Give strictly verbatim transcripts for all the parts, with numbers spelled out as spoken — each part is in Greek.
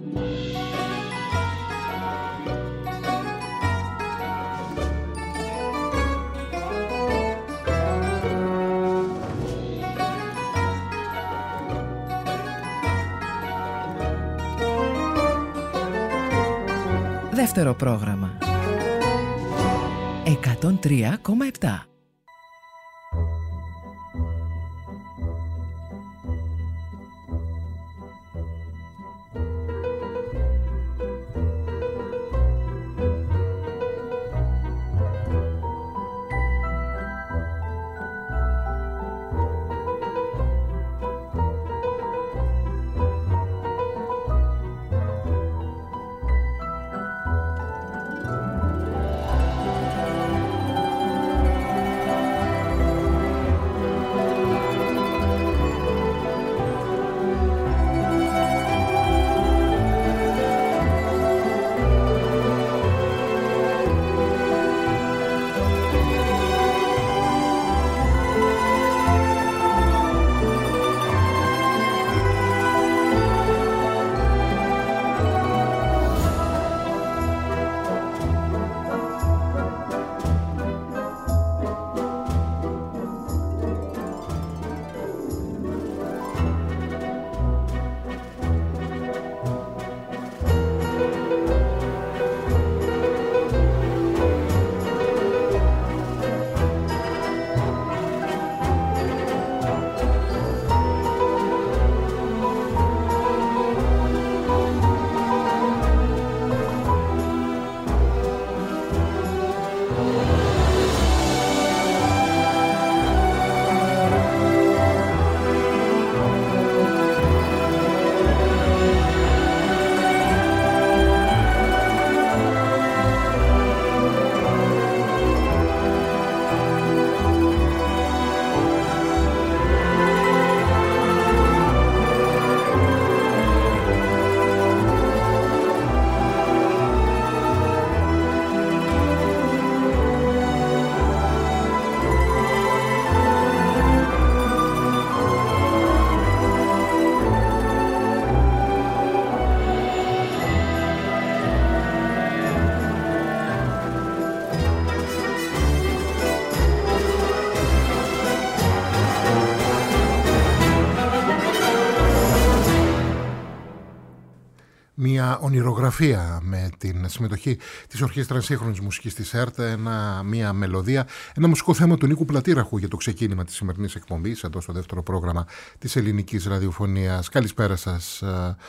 Δεύτερο πρόγραμμα εκατόν τρία κόμμα επτά. Μια ονειρογραφία με την συμμετοχή της Ορχήστρας Σύγχρονης Μουσικής της ΕΡΤ, ένα, μια μελωδία, ένα μουσικό θέμα του Νίκου Πλατήραχου για το ξεκίνημα της σημερινής εκπομπής, εδώ στο δεύτερο πρόγραμμα της ελληνικής ραδιοφωνίας. Καλησπέρα σας,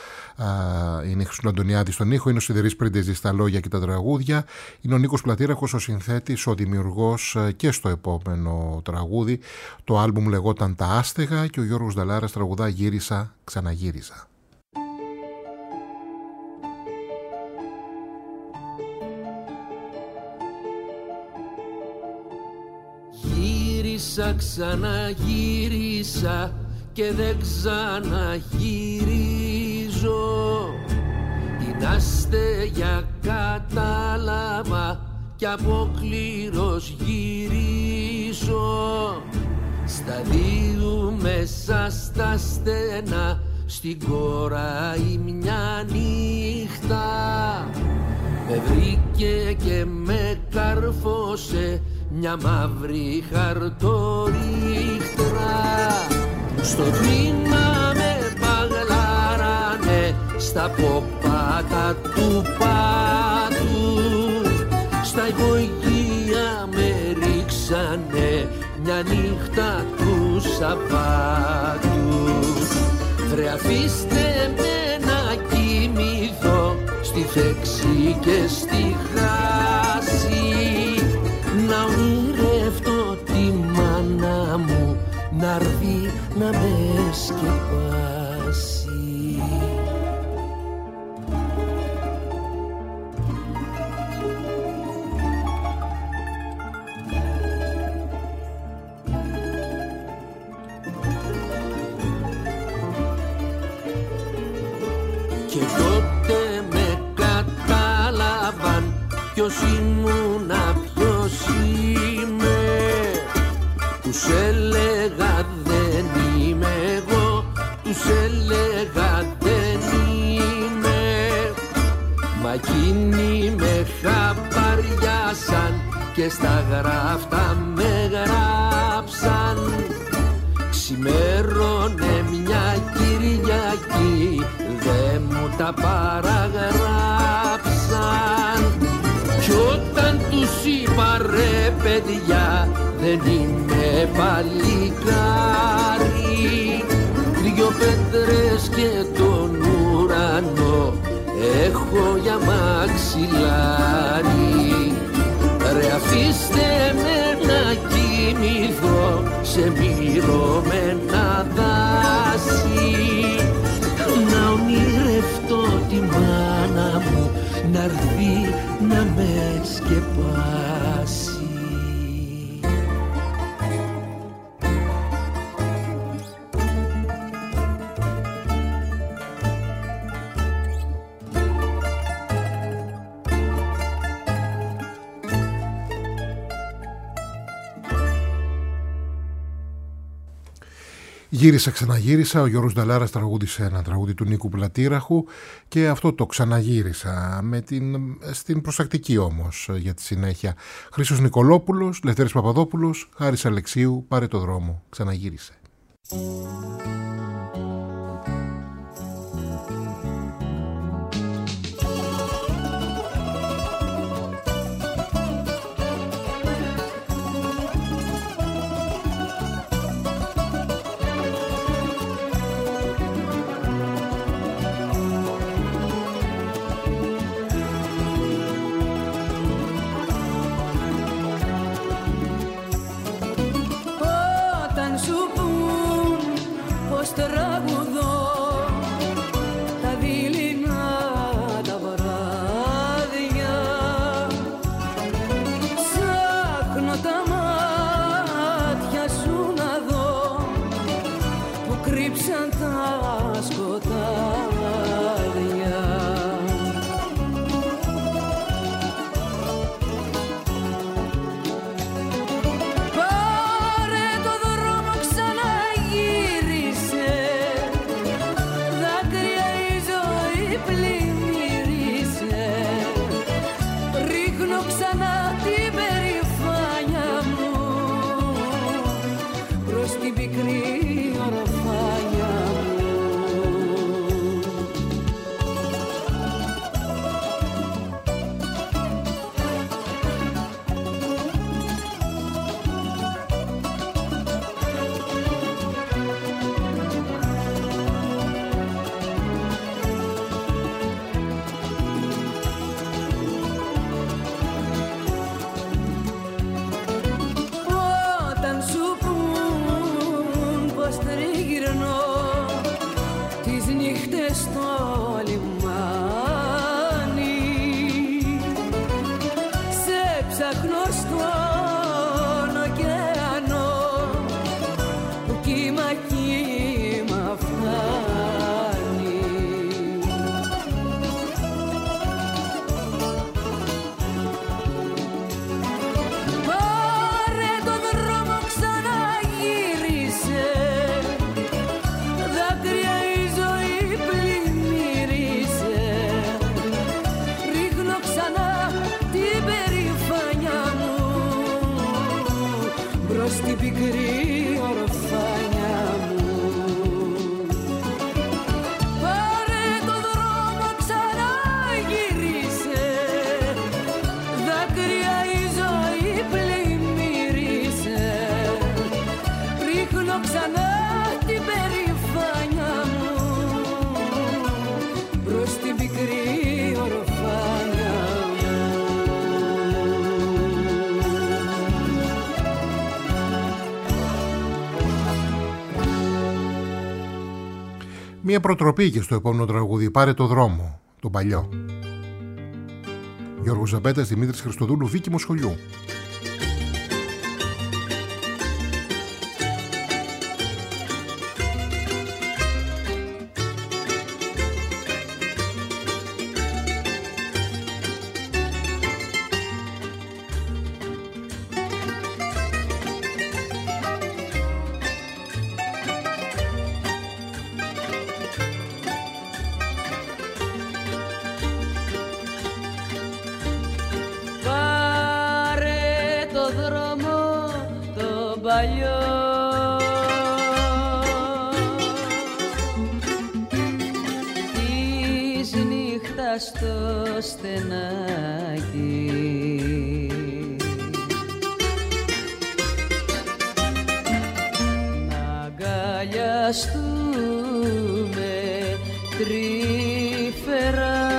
είναι η Χρυσούλα Αντωνιάδη στον ήχο, είναι ο Σιδηρής Πρίντεζης στα λόγια και τα τραγούδια, είναι ο Νίκος Πλατήραχος ο συνθέτης, ο δημιουργός και στο επόμενο τραγούδι. Το άλμπουμ λεγόταν «Τα Άστεγα» και ο Γιώργος Νταλάρας τραγουδά «Γύρισα, ξαναγύρισα». Γύρισα, ξαναγύρισα και δεν ξαναγυρίζω. Την αστεγιά κατάλαβα κι αποκλήρως γυρίζω. Στα δύο μέσα στα στενά, στην κόραη μια νύχτα με βρήκε και με καρφώσε μια μαύρη χαρτορίχτρα. Στο τμήμα με παγλάρανε στα ποπάτα του πάτου. Στα υπογεία με ρίξανε μια νύχτα του Σαββάτου. Βρε αφήστε με να κοιμηθώ στη θέξη και στη χάση, να ονειρευτώ τη μάνα μου να'ρθεί να με σκεπάσει. Και τότε με κατάλαβαν ποιος ήμουνα, ποιος είμαι. Τους έλεγα δεν είμαι εγώ, τους έλεγα δεν είμαι. Μα εκείνοι με χαπαριάσαν και στα γράφτα με γράψαν. Ξημέρωνε μια Κυριακή, δε μου τα παραγράψαν. Κι όταν τους είπα ρε παιδιά, δεν είμαι παλικάρι, δυο πέτρες και τον ουρανό έχω για μαξιλάρι. Ρε αφήστε με να κοιμηθώ σε μυρωμένα δάση, να ονειρευτώ τη μάνα μου να έρθει να με σκεπάσει. Γύρισα, ξαναγύρισα, ο Γιώργος Νταλάρας τραγούδισε ένα τραγούδι του Νίκου Πλατήραχου και αυτό το ξαναγύρισα με την, στην προσεκτική όμως για τη συνέχεια. Χρήστος Νικολόπουλος, Λευτέρης Παπαδόπουλος, Χάρης Αλεξίου, πάρε το δρόμο, ξαναγύρισε. Μία προτροπή και στο επόμενο τραγούδι, πάρε το δρόμο, τον παλιό. Γιώργος Ζαμπέτας, Δημήτρης Χριστοδούλου, Βίκη Μοσχολιού. νύχτα στο στενάκι. Να αγκαλιαστούμε τρυφερά,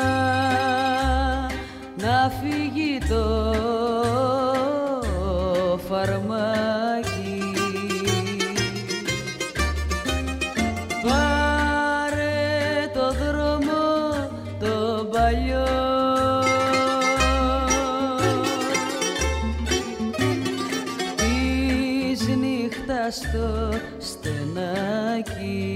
να φύγει το φαρμάκι. Πάρε το δρόμο το παλιό, της νύχτας στο στενάκι.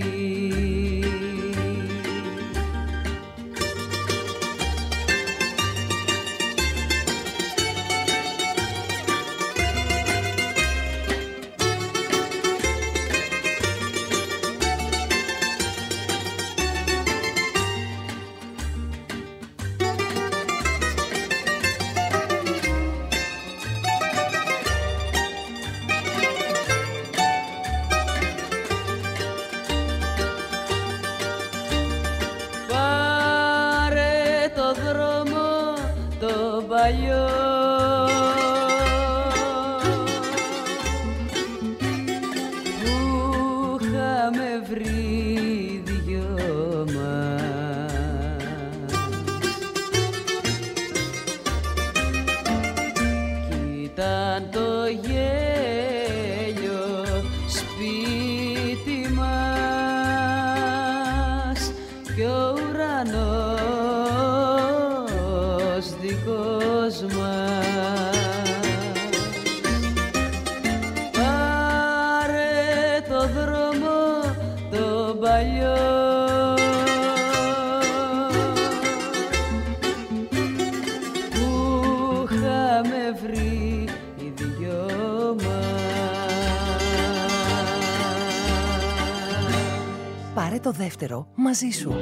Το δεύτερο μαζί σου.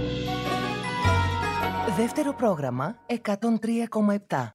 Δεύτερο πρόγραμμα εκατόν τρία κόμμα επτά.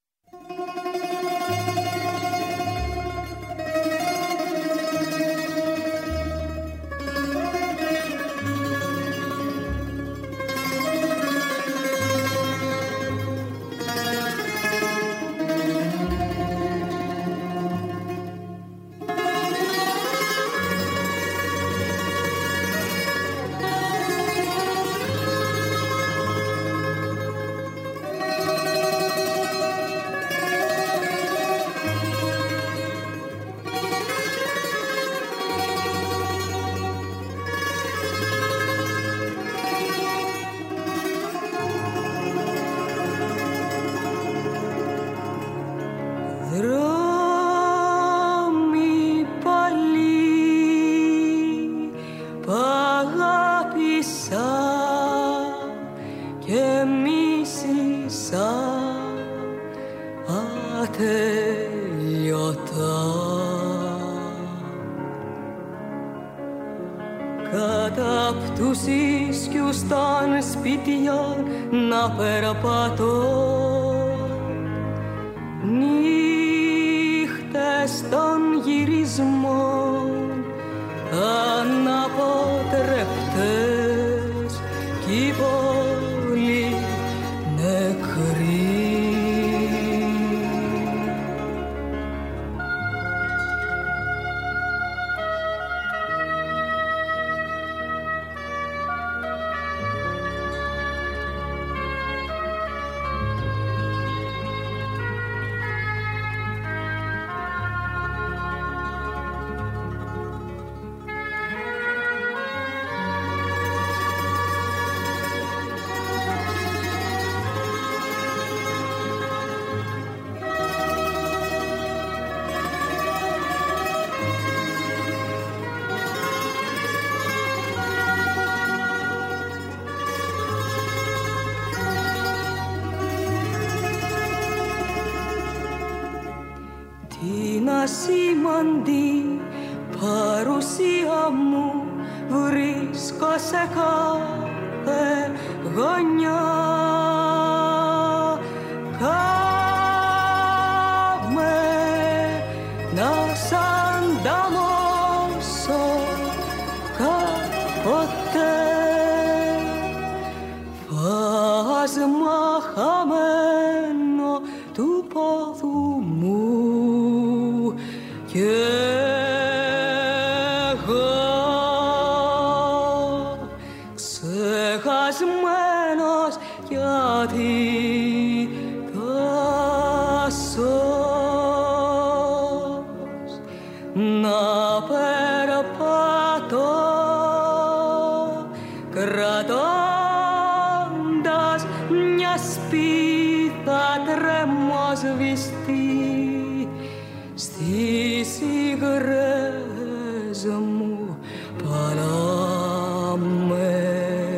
Καταπτούσεις κι ουσταν σπίτια να περπατώ, νύχτες των γυρισμών αναποτρεπτές κι η πόλη νεκρή. ασήμαντη παρουσία μου βρίσκω σε κάθε γωνιά. Κάμε να σ' ανταμώσω κάποτε. Φαντάζομαι χάσμα χαμένο του πόδου μου και εγώ ξεχασμένος γιατί τάσος να περπατώ κρατώντας μια σπίθα τρεμοσβηστή στις υγρές μου παλάμες.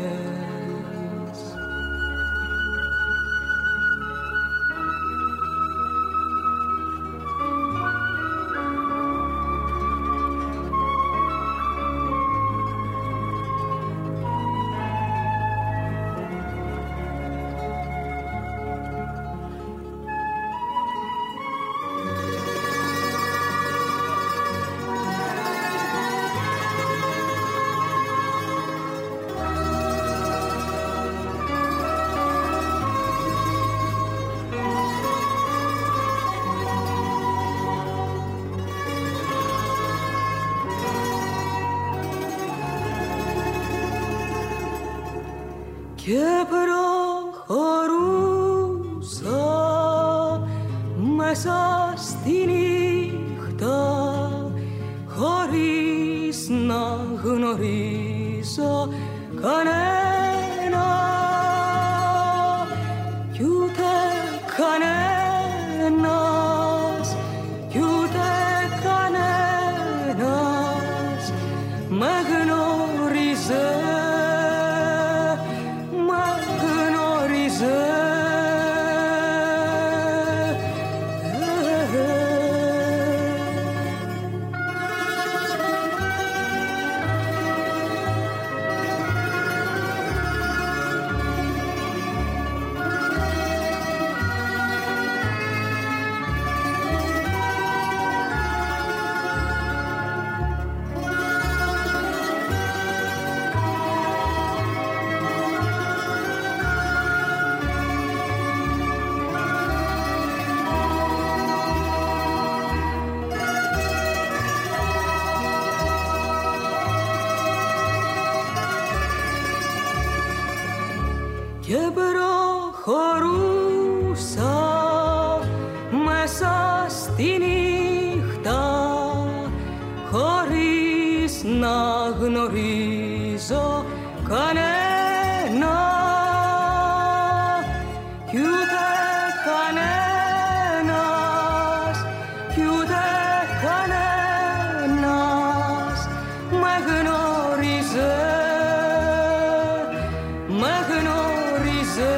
Και προχωρούσα μέσα στη νύχτα χωρίς να γνωρίζω κανένα κι ούτε κανένας κι ούτε κανένας με γνώριζε. Και προχωρούσα μέσα στη νύχτα χωρίς να γνωρίζω κανένα κι ούτε κανένας κι ούτε κανένας με γνώριζε, με γνώριζε.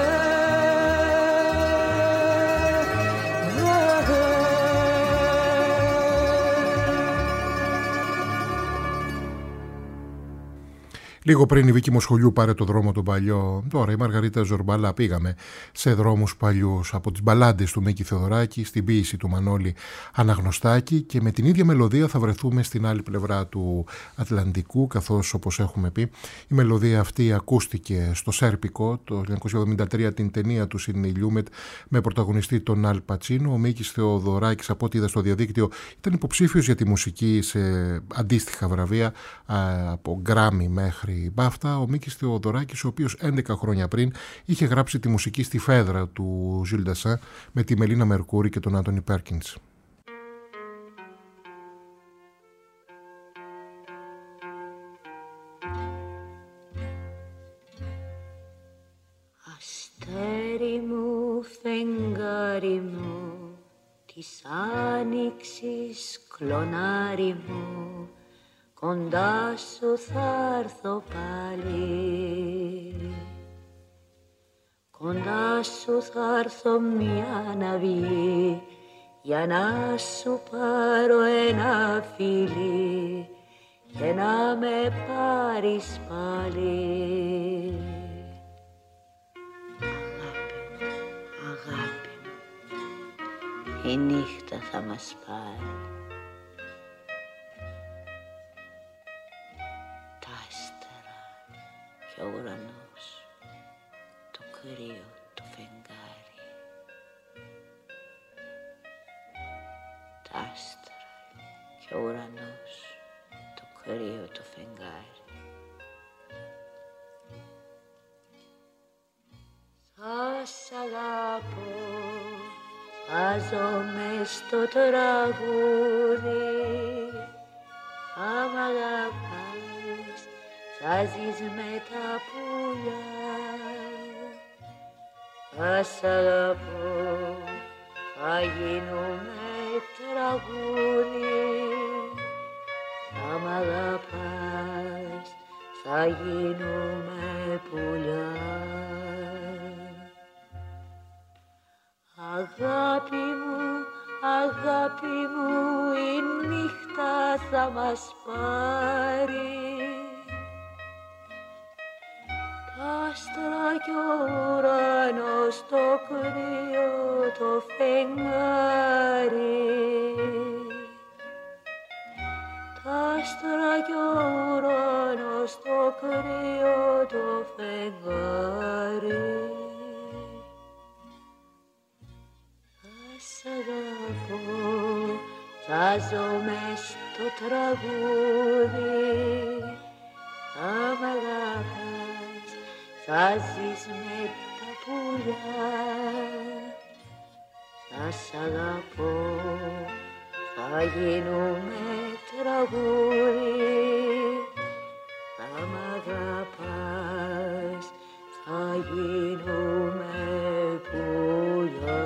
Λίγο πριν η Βίκη Μοσχολιού πάρε το δρόμο τον παλιό, τώρα η Μαργαρίτα Ζορμπαλά πήγαμε σε δρόμους παλιούς, από τις μπαλάντες του Μίκη Θεοδωράκη στην ποίηση του Μανώλη Αναγνωστάκη, και με την ίδια μελωδία θα βρεθούμε στην άλλη πλευρά του Ατλαντικού, καθώς όπως έχουμε πει η μελωδία αυτή ακούστηκε στο Σέρπικο το χίλια εννιακόσια εβδομήντα τρία, την ταινία του Σίδνεϊ Λιούμετ με πρωταγωνιστή τον Αλ Πατσίνο. Ο Μίκης Θεοδωράκης, από ό,τι είδα στο διαδίκτυο, ήταν υποψήφιος για τη μουσική σε αντίστοιχα βραβεία από Γκράμι μέχρι Μπάφτα. Ο Μίκης Θεοδωράκης, ο οποίος έντεκα χρόνια πριν είχε γράψει τη μουσική στη Φέδρα του Ζιλ Ντασάν με τη Μελίνα Μερκούρη και τον Άντονι Πέρκινς. Αστέρι μου, φεγγάρι μου, της άνοιξης κλονάρι μου, κοντά σου θα έρθω πάλι, κοντά σου θα έρθω μια ναυή, για να σου πάρω ένα φίλι και να με πάρεις πάλι. Αγάπη μου, αγάπη μου, η νύχτα θα μας πάρει. Τα άστερα και ο ουρανός, το κρύο και ο ουρανός το κρύο το φεγγάρι. Θα σ' αγαπώ, θα ζω μες στο τραγούδι, θα μ' αγαπάς, θα ζεις με τα πουλιά. Θα σ' αγαπώ, θα γίνουμε τραγούδι, θα μ' αγαπάς, θα γίνουμε πουλιά. Αγάπη μου, αγάπη μου, η νύχτα θα μας πάρει. Τ' άστρα κι ο ουρανός, το κρύο το φεγγάρι. Τ' άστρα κι ο ουρανός, το κρύο το φεγγάρι. Σ' αγαπώ, θα ζω μες στο τραγούδι, θα μ' αγαπάς, θα ζεις με τα πουλιά. Θα σ' αγαπώ, θα γίνουμε τραγούδι, θα μ' αγαπάς, θα γίνουμε πουλιά.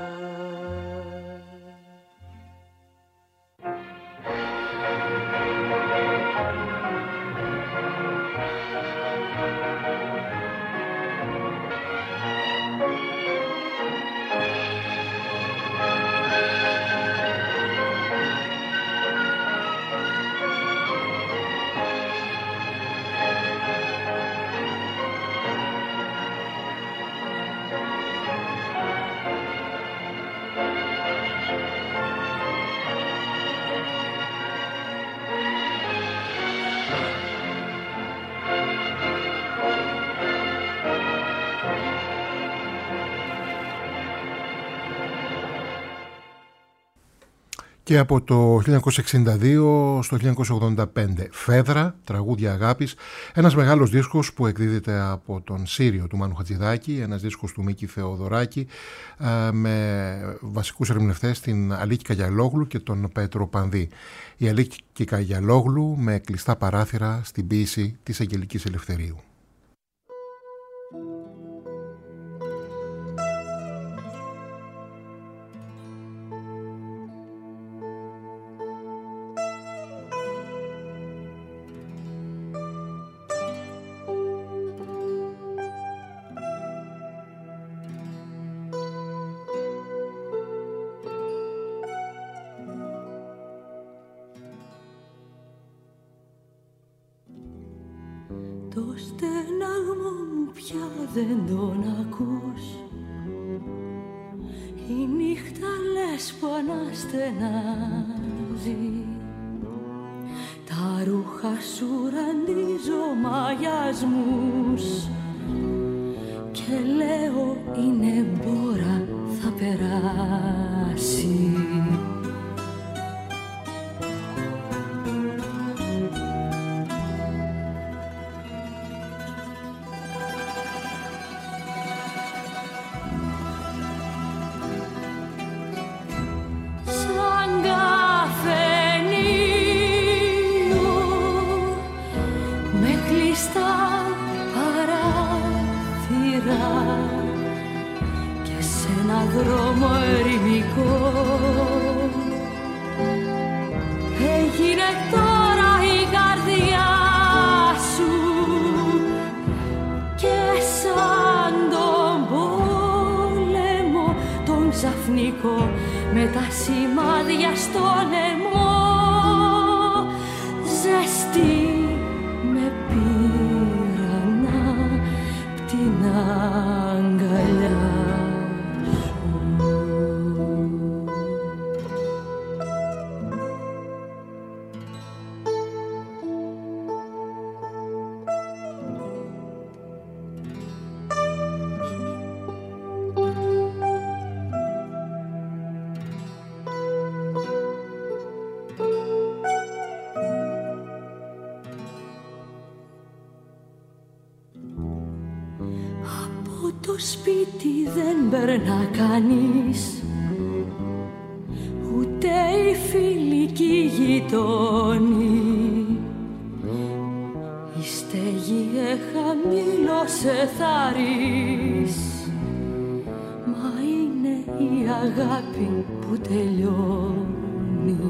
Και από το χίλια εννιακόσια εξήντα δύο στο χίλια εννιακόσια ογδόντα πέντε Φέδρα, τραγούδια αγάπης, ένας μεγάλος δίσκος που εκδίδεται από τον Σύριο του Μάνου Χατζηδάκη, ένας δίσκος του Μίκη Θεοδωράκη, με βασικούς ερμηνευτές την Αλίκη Καγιαλόγλου και τον Πέτρο Πανδή. Η Αλίκη Καγιαλόγλου με κλειστά παράθυρα στην ποίηση της Αγγελικής Ελευθερίου. Το στέναγμα μου πια δεν τον ακούς. Η νύχτα λες που αναστενάζει. Τα ρούχα σου ραντίζω μαγιασμούς και λέω είναι μπόρα, θα περάσει. Δρόμο ερημικό έγινε τώρα η καρδιά σου και σαν τον πόλεμο τον ξαφνικό με τα σημάδια στο λαιμό ζεστή με πήρανα απ' την αγκαλιά. σπίτι δεν περνά κανείς, ούτε οι φιλικοί γειτόνοι. Η στέγη εχαμήλωσε θάρρης, μα είναι η αγάπη που τελειώνει.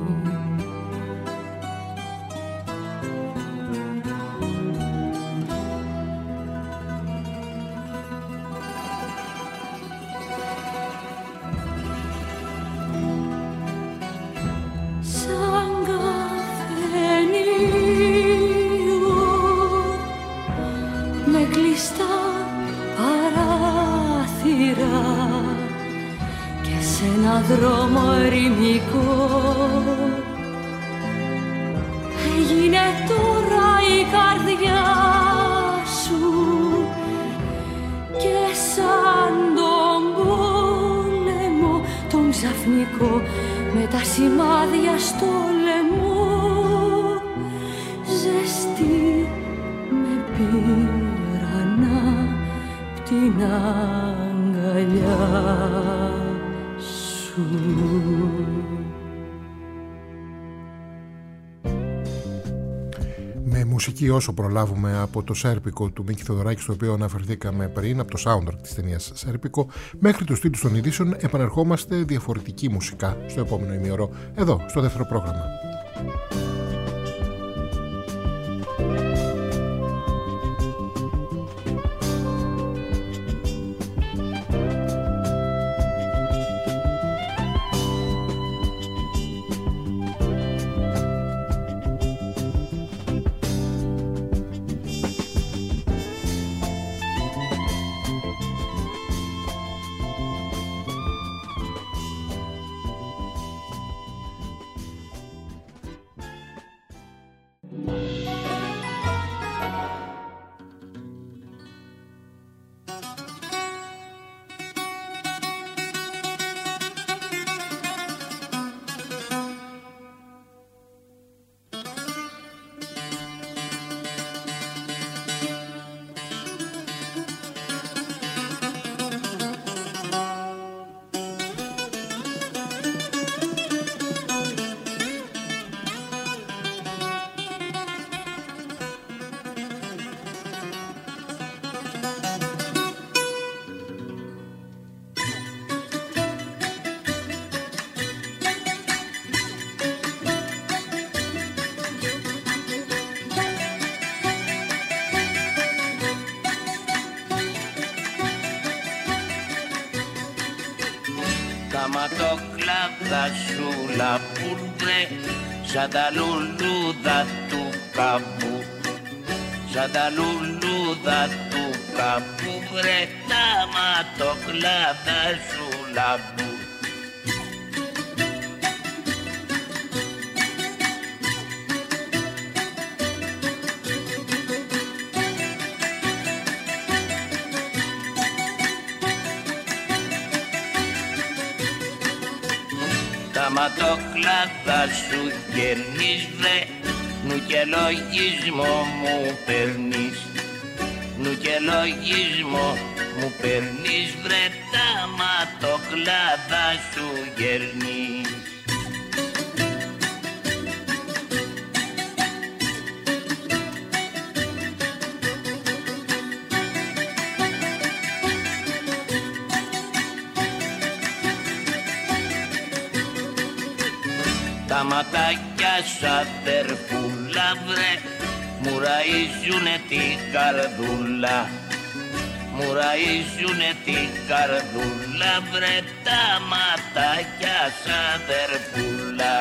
Δρόμο ερημικό έγινε τώρα η καρδιά σου και σαν τον πόλεμο τον ξαφνικό με τα σημάδια στο λαιμό ζεστή με πήραν απ' την αγκαλιά. Με μουσική όσο προλάβουμε από το Σέρπικο του Μίκη Θεοδωράκη, στο οποίο αναφερθήκαμε πριν, από το soundtrack της ταινίας Σέρπικο, μέχρι τους τίτλους των ειδήσεων, επανερχόμαστε διαφορετική μουσικά στο επόμενο ημιωρό, εδώ στο δεύτερο πρόγραμμα. ματοκλάδα σου λαπούρδε σαν τα λουλούδα του καπού, σαν τα λουλούδα του καπού, βρε τα ματοκλάδα σου λαμπού. Τα ματοκλάδα σου γερνείς βρε, νου και λογισμό μου παίρνεις, νου και λογισμό μου παίρνεις βρε, τα ματοκλάδα σου γερνείς. Τα ματάκια σου αδερφούλα βρε, μου ραΐζουνε την καρδούλα, μου ραΐζουνε την καρδούλα βρε, τα ματάκια σου αδερφούλα.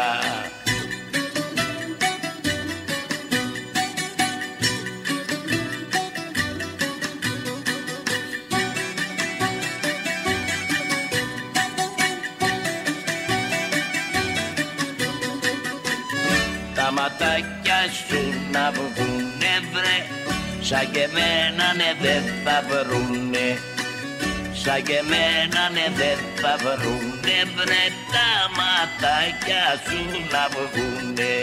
Τα ματάκια σου να βγουνε βρε, σαν και εμένα ναι δεν θα βρουνε, σαν και εμένα ναι δεν θα βρουνε βρε, τα ματάκια σου να βγουνε.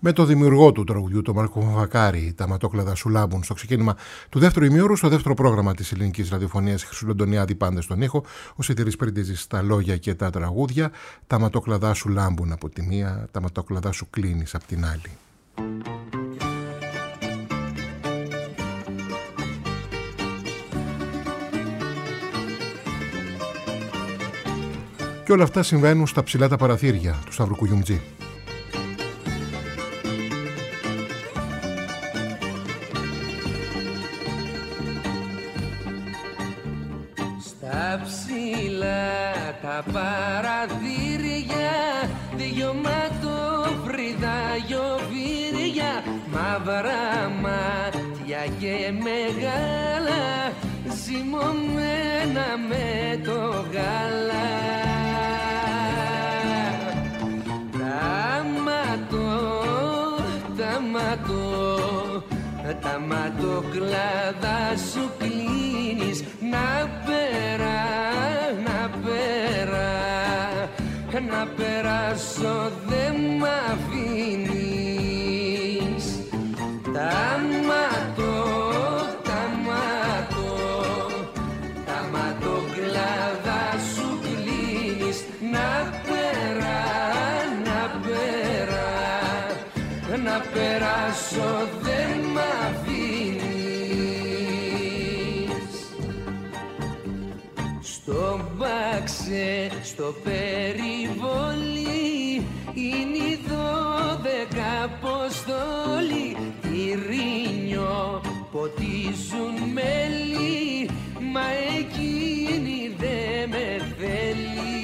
με το δημιουργό του τραγουδιού, τον Μάρκο Βακάρη, τα ματόκλαδα σου λάμπουν, στο ξεκίνημα του δεύτερου ημιώρου, στο δεύτερο πρόγραμμα της ελληνικής ραδιοφωνίας, Χρυσουλοντονιάδη πάντες στον ήχο, ο Σωτήρης Πρίντεζης στα λόγια και τα τραγούδια, τα ματόκλαδα σου λάμπουν από τη μία, τα ματόκλαδα σου κλείνεις από την άλλη. Και όλα αυτά συμβαίνουν στα ψηλά τα παραθύρια του Σταύρου Κουγιουμτζή. Στα ψηλά τα παραθύρια, δυο ματόφρυδα γιοβύρια, μαύρα μάτια και μεγάλα, ζυμωμένα με το γάλα. Τα ματώ, τα ματώ, τα ματοκλάδα σου κλείνεις, να πέρα, να πέρα, να περάσω δεν μ' αφήνεις. Τα ματώ, τα ματώ, τα ματοκλάδα σου κλείνεις, να πέρα, να πέρα, να περάσω δεν μ' αφήνεις. Στο μπάξε, στο περιβόλι, είναι οι δώδεκα αποστόλοι, ειρήνιο ποτίζουν μέλι, μα εκείνη δε με θέλει.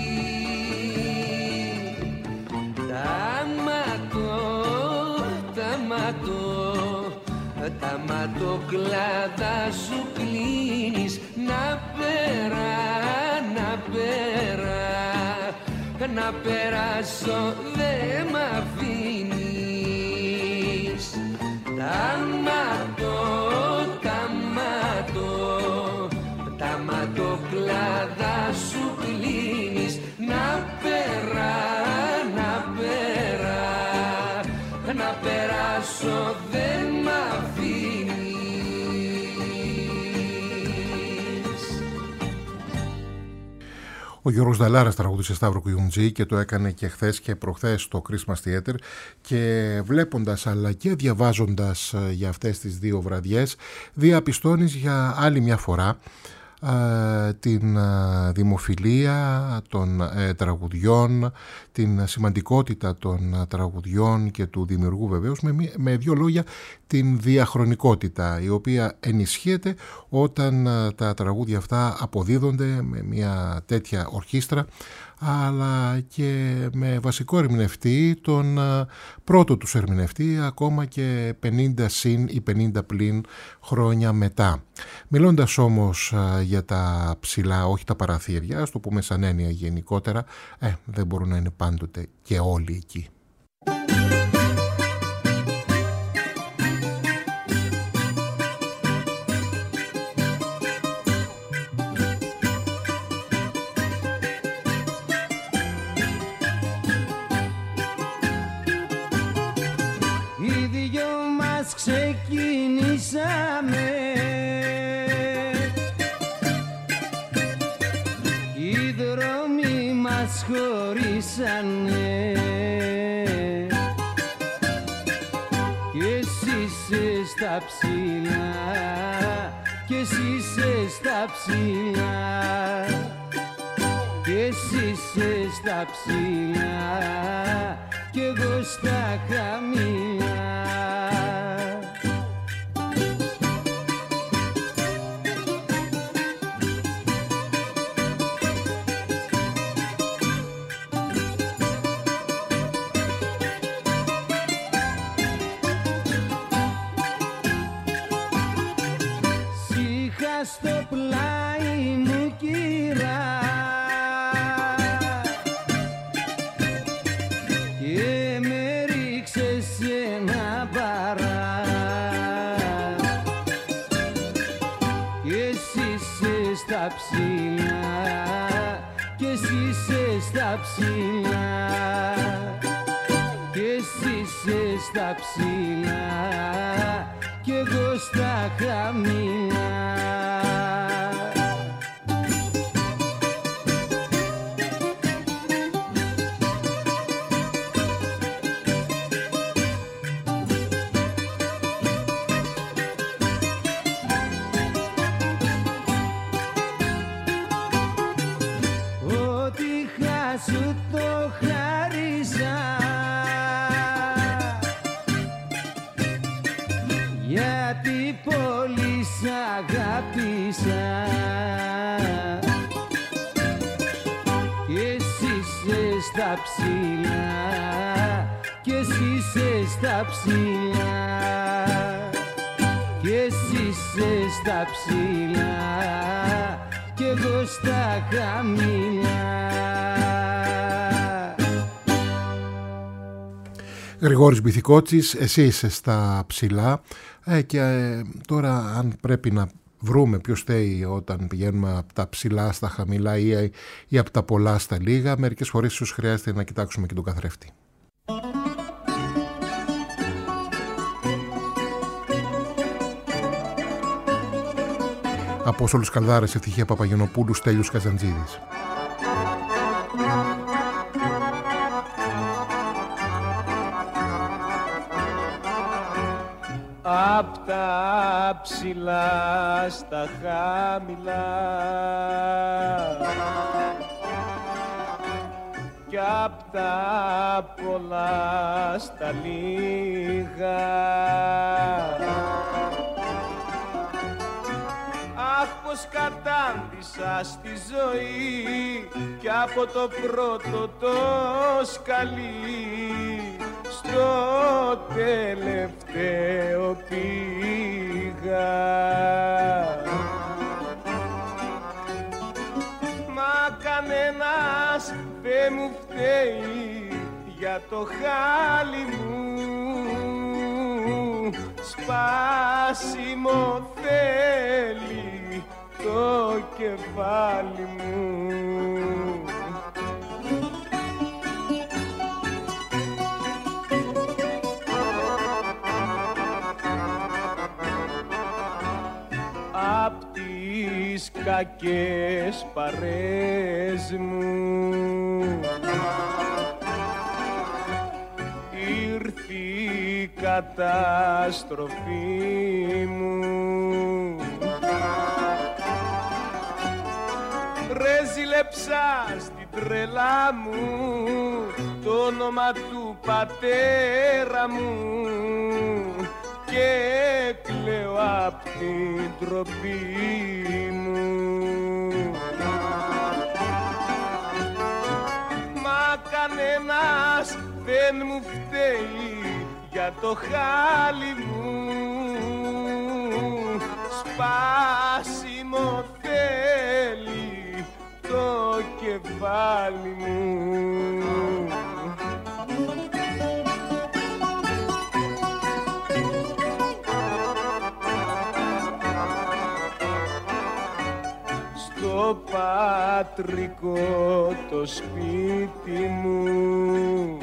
Τα ματώ, τα ματώ, τα ματοκλάδα σου κλείνεις, να πέρα, να πέρα, να περάσω δε μ' αφήνεις. Τα ματώ, τα ματώ, τα ματοκλάδα σου κλείνεις, να πέρα, να πέρα, να περάσω δεν μ' αφήνεις. Ο Γιώργος Νταλάρας τραγουδούσε Σταύρο Κουγιουμτζή και το έκανε και χθες και προχθές στο Christmas Theater, και βλέποντας αλλά και διαβάζοντας για αυτές τις δύο βραδιές, διαπιστώνεις για άλλη μια φορά την δημοφιλία των ε, τραγουδιών, την σημαντικότητα των τραγουδιών και του δημιουργού βεβαίως, με, με δύο λόγια την διαχρονικότητα, η οποία ενισχύεται όταν τα τραγούδια αυτά αποδίδονται με μια τέτοια ορχήστρα, αλλά και με βασικό ερμηνευτή τον πρώτο τους ερμηνευτή, ακόμα και πενήντα συν ή πενήντα πλην χρόνια μετά. Μιλώντας όμως για τα ψηλά, όχι τα παραθύρια, ας το πούμε σαν έννοια γενικότερα, ε, δεν μπορούν να είναι πάντοτε και όλοι εκεί. Ξεκινήσαμε, οι δρόμοι μας χωρίσανε, κι εσύ είσαι στα ψηλά, κι εσύ είσαι στα ψηλά, κι εσύ είσαι στα ψηλά, κι εγώ στα χαμηλά. Στο πλάι μου κυρά και με ρίξες σε ένα παρά, κι εσύ είσαι στα ψηλά, κι εσύ είσαι στα ψηλά, κι εσύ είσαι στα ψηλά κι εγώ στα χαμηλά. Σου το χάρισα γιατί πολύ σ' αγάπησα κι εσύ είσαι στα ψηλά κι εσύ είσαι στα ψηλά κι εσύ είσαι στα ψηλά κι εγώ στα χαμηλά. Γρηγόρης Μπιθικότσης, εσύ είσαι στα ψηλά ε, και ε, τώρα αν πρέπει να βρούμε ποιος φταίει όταν πηγαίνουμε από τα ψηλά στα χαμηλά ή, ή από τα πολλά στα λίγα, μερικές φορές ίσως χρειάζεται να κοιτάξουμε και τον καθρέφτη. Απόστολος Καλδάρας, Ευτυχία Παπαγενοπούλου, Στέλιος Καζαντζίδης. Απ' τα ψηλά στα χαμηλά κι απ' τα πολλά στα λίγα. Αχ, πως κατάντησα στη ζωή κι από το πρώτο το σκαλί στο τελευταίο πήγα. Μα κανένας δεν μου φταίει για το χάλι μου, σπάσιμο θέλει το κεφάλι μου. Απ' τις κακές παρές μου ήρθε η καταστροφή μου. Ρε ζήλεψα στην τρελά μου το όνομα του πατέρα μου και κλαίω απ' την τροπή μου. Μα κανένας δεν μου φταίει για το χάλι μου, σπάσιμο θέλει το κεφάλι μου. Στο πατρικό το σπίτι μου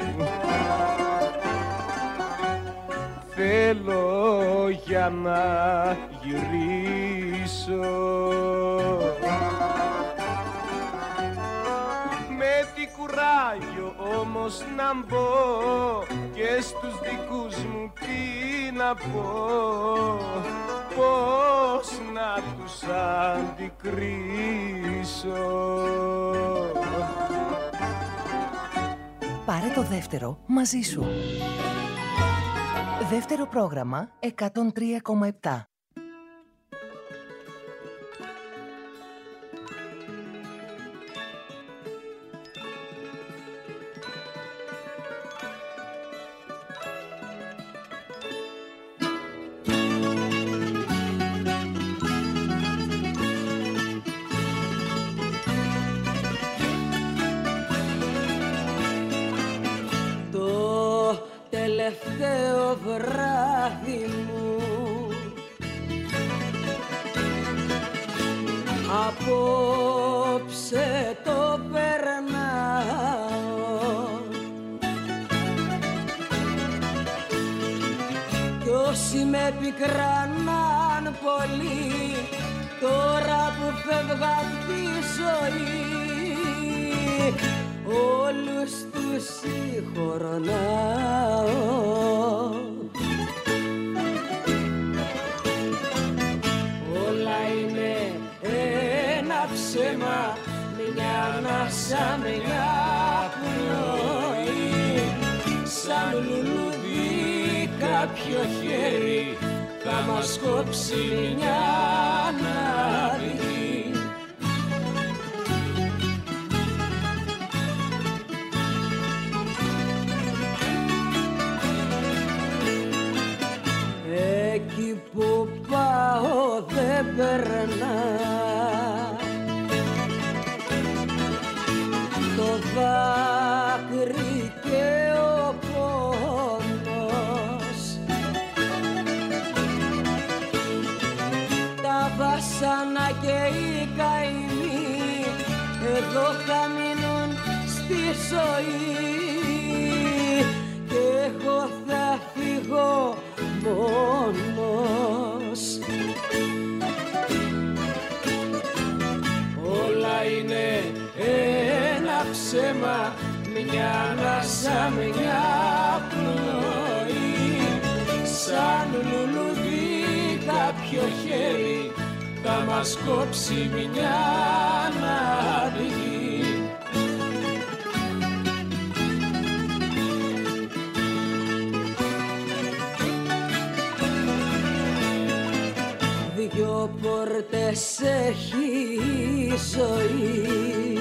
θέλω για να γυρίσω, με τι κουράγιο όμως να μπω και στους δικούς μου τι να πω, πώς να τους αντικρίσω. Πάρε το δεύτερο μαζί σου. Δεύτερο πρόγραμμα εκατόν τρία κόμμα επτά. Τελευταίο βράδυ μου απόψε το περνάω Όσοι με πικράναν πολύ, τώρα που φεύγω απ' τη ζωή, όλους τους συγχωρνάω. Όλα είναι ένα ψέμα, μια ανάσα, μια πνοή. Σαν λουλούδι κάποιο χέρι θα μας κόψει μια ανάδειξη. Εκεί που πάω δεν περνά το δάκρυ και ο πόνος. Τα βάσανα και οι καημοί εδώ θα μείνουν στη ζωή και εγώ θα φύγω μόνος. Όλα είναι ένα ψέμα, μια ανάσα, μια πνοή. Σαν λουλούδι κάποιο χέρι θα μας κόψει μια ανάδειξη. Δυο πόρτες έχει η ζωή,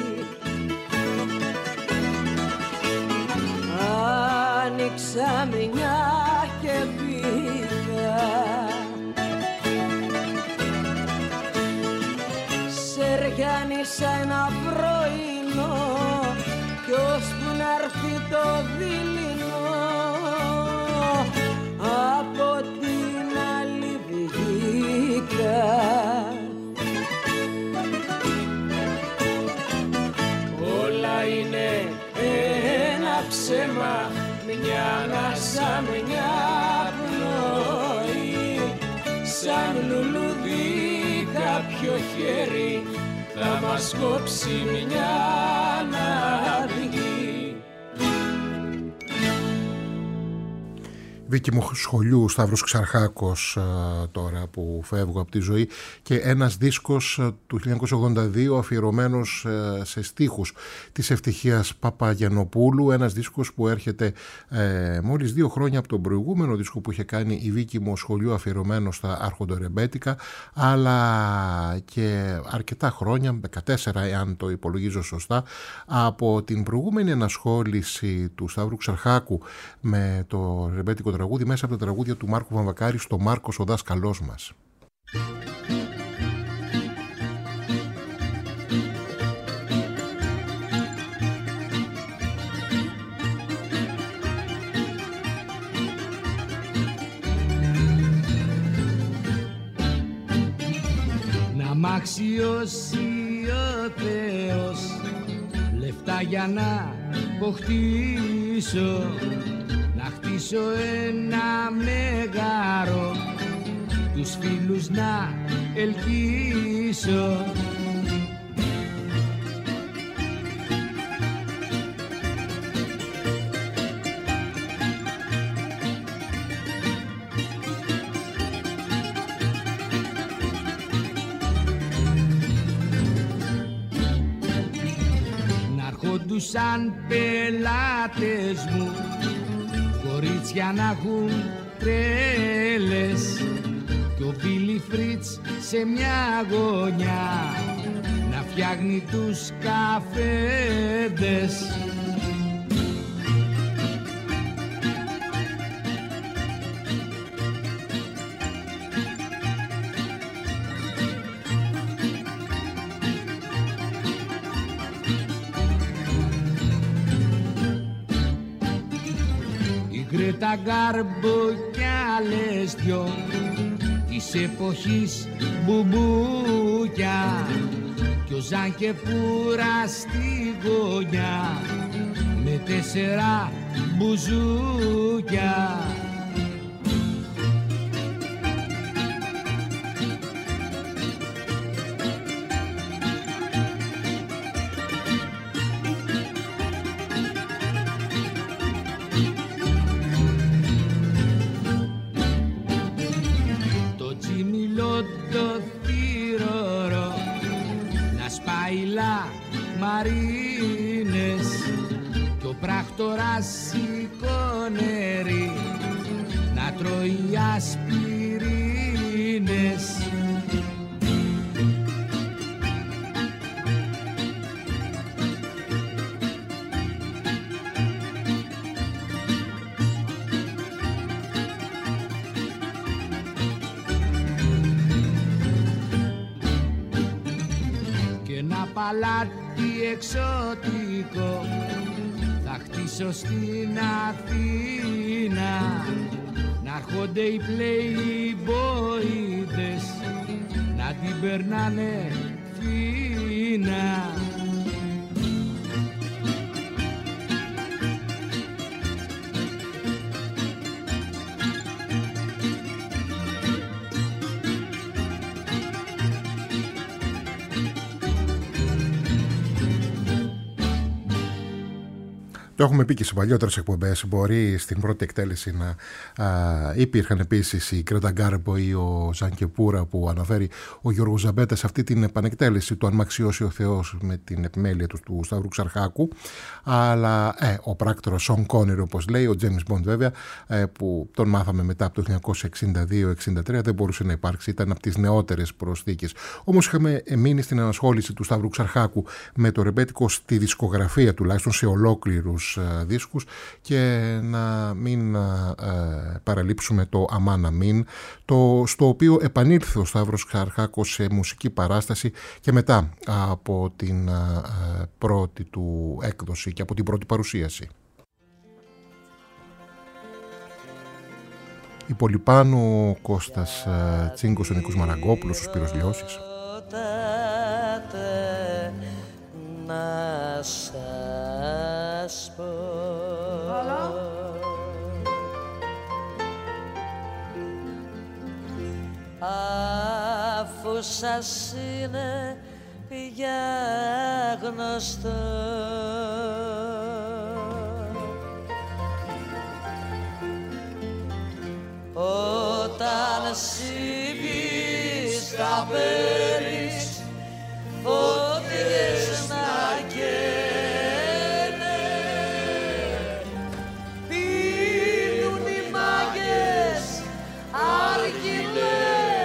άνοιξα μια και μπήκα. Σεριάνισα ένα πρωινό κι ώσπου να έρθει το δειλινό από την άλλη βγήκα. Όλα είναι ένα ψέμα, μια ανάσα, μια πνοή. Σαν λουλούδι κάποιο χέρι θα μας κόψει μια ανάδειξη. Δίκη μου σχολείου, Σταύρος Ξαρχάκος, τώρα που φεύγω από τη ζωή, και ένας δίσκος του χίλια εννιακόσια ογδόντα δύο αφιερωμένος σε στίχους της Ευτυχίας Παπαγιαννοπούλου, ένας δίσκος που έρχεται ε, μόλις δύο χρόνια από τον προηγούμενο δίσκο που είχε κάνει η Βίκη μου σχολείου, αφιερωμένο στα αρχοντορεμπέτικα, αλλά και αρκετά χρόνια, δεκατέσσερα εάν το υπολογίζω σωστά, από την προηγούμενη ενασχόληση του Σταύρου Ξαρχάκου με το ρεμπέτικο τραγούδι, μέσα από τα τραγούδια του Μάρκου Βαμβακάρη στο Μάρκος ο δάσκαλός μας. Να μ' αξιώσει ο Θεός λεφτά για να αποκτήσω, να χτίσω ένα μεγάρο, τους φίλους να ελκύσω. Να αρχόντουσαν πελάτες μου, κορίτσια να έχουν τρέλες, κι ο Μπίλι Φρίτς σε μια γωνιά να φτιάχνει τους καφέδες. Τα Γκάρμπο κι άλλες δυο της εποχής μπουμπούκια, κι ο Ζαν και Πούρα στη γωνιά με τέσσερα μπουζούκια. κλασικό νερί να τρώει ασπιρίνες. Και ένα παλάτι εξωτικό θα χτίσω στην Αθήνα, να έρχονται οι πλεϊμπόιδες να την περνάνε φίνα. Το έχουμε πει και σε παλιότερες εκπομπές. Μπορεί στην πρώτη εκτέλεση να α, υπήρχαν επίσης η Κρέτα Γκάρμπο ή ο Ζανκεπούρα που αναφέρει ο Γιώργος Ζαμπέτα σε αυτή την επανεκτέλεση του «Αν μ' αξιώσει ο Θεός» με την επιμέλεια του, του Σταύρου Ξαρχάκου. Αλλά ε, ο πράκτορας Σον Κόνερ, όπως λέει, ο Τζέιμς Μποντ βέβαια, ε, που τον μάθαμε μετά από το χίλια εννιακόσια εξήντα δύο εξήντα τρία, δεν μπορούσε να υπάρξει, ήταν από τις νεότερες προσθήκες. Όμως είχαμε μείνει στην ανασχόληση του Σταύρου Ξαρχάκου με το ρεμπέτικο στη δισκογραφία, τουλάχιστον σε ολόκληρους δίσκους, και να μην ε, παραλείψουμε το «Αμάν Αμήν», το, στο οποίο επανήλθε ο Σταύρος Ξαρχάκος σε μουσική παράσταση και μετά από την ε, πρώτη του έκδοση και από την πρώτη παρουσίαση. Η Πολυπάνου, ο Κώστας ε, Τσίγκος, ο Νίκος Μαραγκόπουλος, ο Σπύρος Λιώσης. Να σας πω αφού σας είναι πια γνωστό όταν συμβείς τα παίρνεις φωτιές να καίνε, πίνουν οι μάγκες αργυλέ.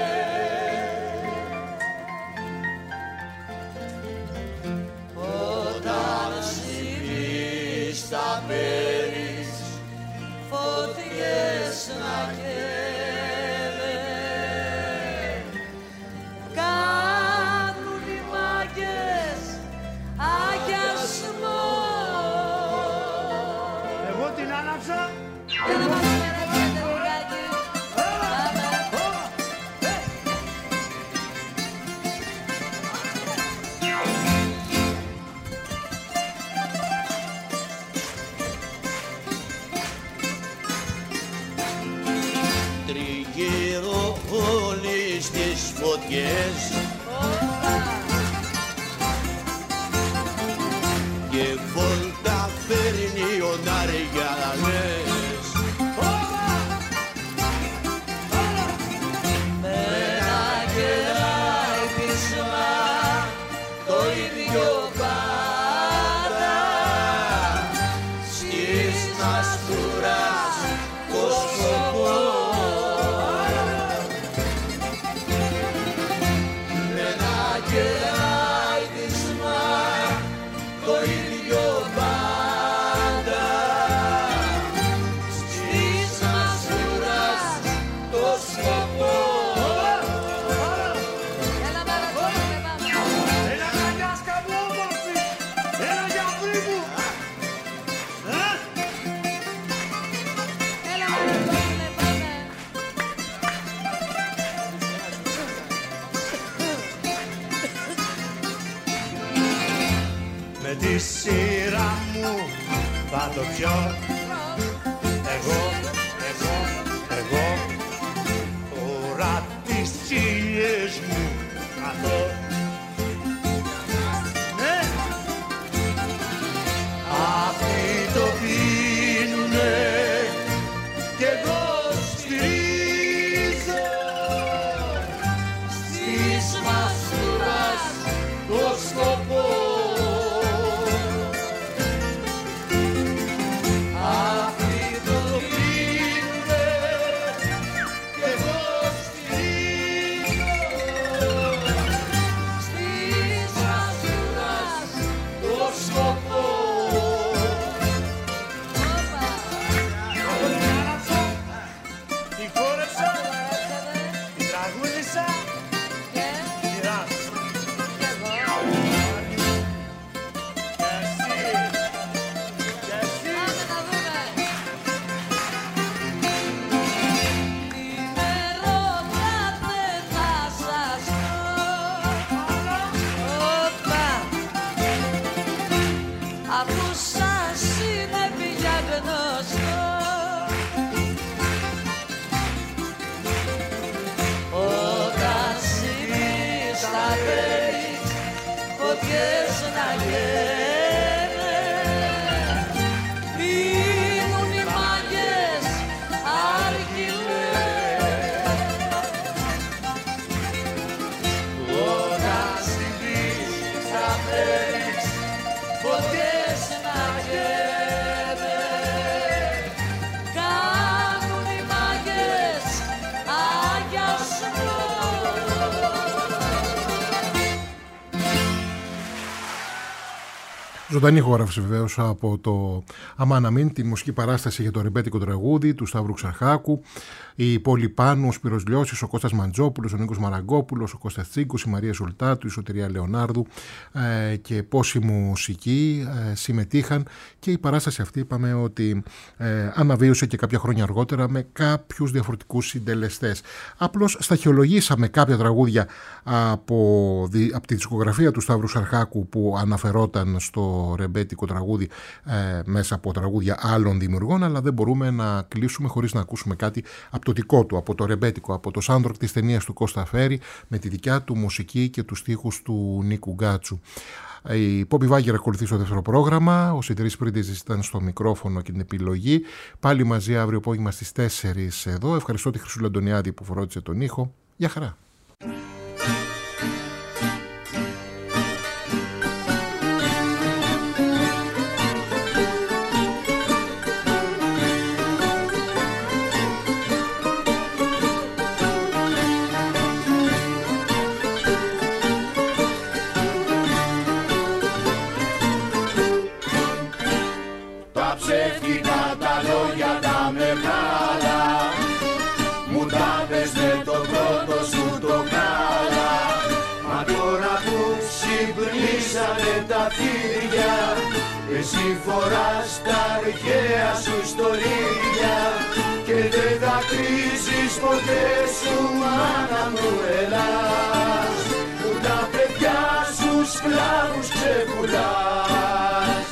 Όταν συμβείς τα παίρνεις φωτιές να καίνε, κάνουν οι μάγκες αγιασμό. Εγώ την άναψα. Τριγύρω όλοι στις φωτιές και βόλτα παίρνει ο Ναριανές. Με ένα κεράει πισμα το ίδιο πάντα Στις μαστούρας το σκοπό, με ένα κεράει πισμα το ίδιο πάντα στις μαστούρας το σκοπό. Ένα καγκάσκα μου όμορφη. Ένα γιατρή μου. Με τη σειρά μου θα το πιω. Εγώ, εγώ, εγώ. Τώρα τις τσίλιες μου καθώ. Ναι. Αυτοί το πίνουνε κι εγώ στηρίζω. Στις μαστούρας το σκοπό. φωτιές να καίνε. Πίνουν οι μάγκες αργυλέ. Όταν συμβείς θα φέρεις φωτιές να καίνε. Κάνουν οι μάγκες αγιασμό. Ζωντανή ηχογράφηση βεβαίως από το Αμάν Αμήν, τη μουσική παράσταση για το ρεμπέτικο τραγούδι του Σταύρου Ξαρχάκου. Η Πόλη Πάνου, ο Σπύρος Λιώσης, ο Κώστας Μαντζόπουλος, ο Νίκος Μαραγκόπουλος, ο Κώστας Τσίγκος, η Μαρία Σουλτάτου, η Σωτηρία Λεωνάρδου ε, και πόσοι μουσικοί ε, συμμετείχαν, και η παράσταση αυτή είπαμε ότι ε, αναβίωσε και κάποια χρόνια αργότερα με κάποιους διαφορετικούς συντελεστές. Απλώς σταχυολογήσαμε κάποια τραγούδια από, από τη δισκογραφία του Σταύρου Ξαρχάκου που αναφερόταν στο ρεμπέτικο τραγούδι ε, μέσα από τραγούδια άλλων δημιουργών, αλλά δεν μπορούμε να κλείσουμε χωρίς να ακούσουμε κάτι από το δικό του, από το ρεμπέτικο, από το soundtrack της ταινίας του Κώστα Φέρη, με τη δικιά του μουσική και τους στίχους του Νίκου Γκάτσου. Η Πόπη Βάγγερ ακολουθεί στο δεύτερο πρόγραμμα. Ο Σιτρής Πρίντιζης ήταν στο μικρόφωνο και την επιλογή. Πάλι μαζί αύριο απόγευμα στις τέσσερις εδώ. Ευχαριστώ τη Χρυσούλα Αντωνιάδη που φρόντισε τον ήχο. Γεια χαρά. Εσύ φοράς τα αρχαία σου στολίδια και δεν θα κρίζεις ποτέ σου, μάνα μου, Ελλάς, που τα παιδιά σου σκλάβους ξεπουλάς.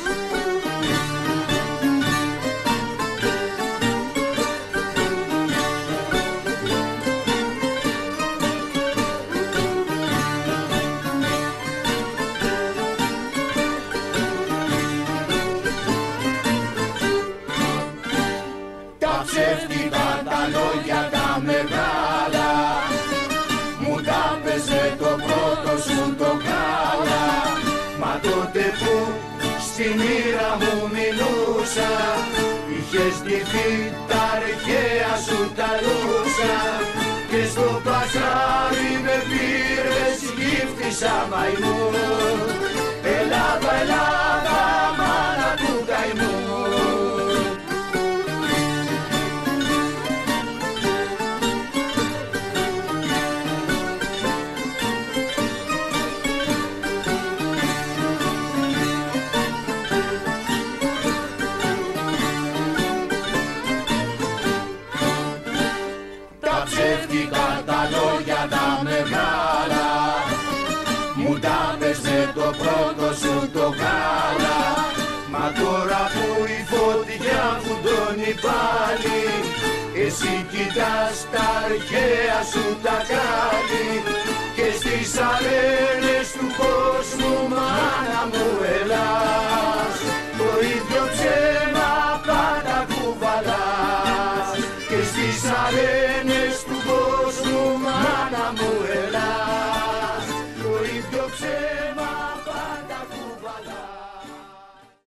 Στη μοίρα μου μιλούσα, είχες ντυθεί τα αρχαία σου τα λούσα και στο παζάρι με πήρες γύφτησα μαϊμού. Ελλάδα, Ελλάδα, μάνα του καημού. Το πρώτο σου το γάλα, μα τώρα που η φωτιά φουντώνει πάλι, εσύ κοιτάς τα αρχαία σου τα κάλλη και στις αρένες του κόσμου, μάνα μου, Ελλάς, το ίδιο